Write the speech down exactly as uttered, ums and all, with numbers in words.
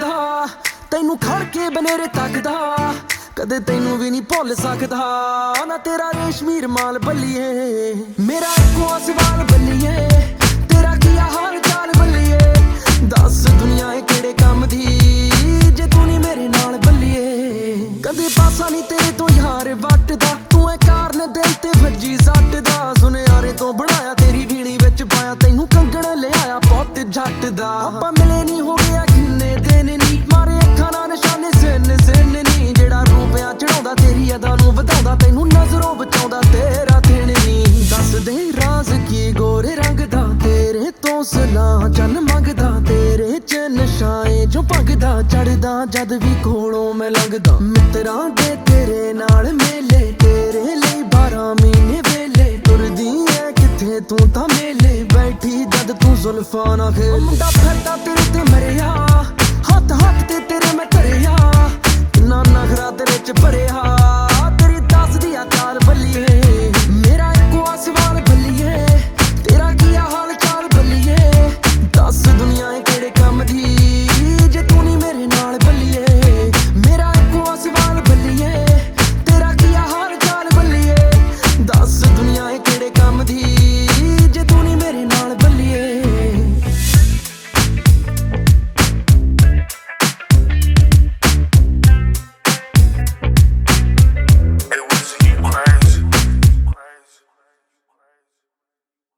ਲੱਗਦਾ ਤੈਨੂੰ ਖੜ ਕੇ ਬਨੇਰੇ ਤੱਕਦਾ ਕਦੇ ਤੈਨੂੰ ਵੀ ਨਹੀਂ ਭੁੱਲ ਸਕਦਾ ਨਾ ਤੇਰਾ ਰੇਸ਼ਮੀ ਰਮਾਲ ਬੱਲੀਏ ਮੇਰਾ ਇੱਕੋ ਸਵਾਲ ਬੱਲੀਏ ਤੇਰਾ ਕੀ ਹਾਲ ਚਾਲ ਬੱਲੀਏ ਦੱਸ ਦੁਨੀਆ ਇਹ ਕਿਹੜੇ ਕੰਮ ਦੀ ਜੇ ਤੂੰ ਨਹੀਂ ਮੇਰੇ ਨਾਲ ਬੱਲੀਏ ਕਦੇ ਪਾਸਾ ਨਹੀਂ ਤੇਰੇ ਤੋਂ ਯਾਰ ਵੱਟਦਾ ਤੂੰ ਐ ਕਾਰਨ ਦਿਲ ਤੇ ਵੱਜੀ ਸੱਟ ਦਾ ਸੁਨਿਆਰੇ ਤੋਂ ਬਣਾਇਆ ਤੇਰੀ ਢੀਣੀ ਵਿੱਚ ਪਾਇਆ ਤੈਨੂੰ ਕੰਗਣ ਲਿਆਇਆ ਬਹੁਤ ਜੱਟ ਦਾ ਆਪਾਂ ਮਿਲੇ ਨਹੀਂ ਹੋ ਗਿਆ ਕਿੰਨੇ ਦਿਨ ਨੀ ਮਾਰੇ ਅੱਖਾਂ ਨਾਲ ਨਿਸ਼ਾਨੇ ਸਿਨ ਸਿਨ ਨੀ ਜਿਹੜਾ ਰੂਪਿਆਂ ਚੜਾਉਂਦਾ ਤੇਰੀ ਅਦਾ ਨੂੰ ਵਧਾਉਂਦਾ ਤੈਨੂੰ ਨਜ਼ਰੋਂ ਬਚਾਉਂਦਾ ਤੇਰਾ ਦਿਨ ਨੀ ਦੱਸ ਦੇ ਰਾਜ਼ ਕੀ ਗੋਰੇ ਰੰਗ ਦਾ ਤੇਰੇ ਤੋਂ ਸਲਾਹ ਚੰਨ ਮੰਗਦਾ ਤੇਰੇ ਚ ਨਸ਼ਾਏ ਜੋ ਭਗਦਾ ਚੜਦਾ ਜਦ ਵੀ ਕੋਲੋਂ ਮੈਂ ਲੰਘਦਾ ਮਿੱਤਰਾਂ ਦੇ ਤੇਰੇ ਨਾਲ ਮੇਲੇ ਤੇਰੇ ਲਈ ਬਾਰਾਂ ਮਹੀਨੇ ਵੇਲੇ ਤੁਰਦੀ ਐ ਕਿੱਥੇ ਤੂੰ ਤਾਂ ਮੇਲੇ ਬੈਠੀ ਜਦ ਤੂੰ ਜ਼ੁਲਫਾਂ ਨਾ ਖੇਲ ਮੁੰਡਾ